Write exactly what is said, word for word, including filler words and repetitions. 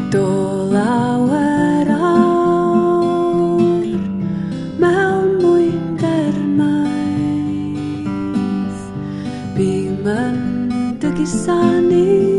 Do lawer awr mewn mwynder maith, bu man dy gusanu.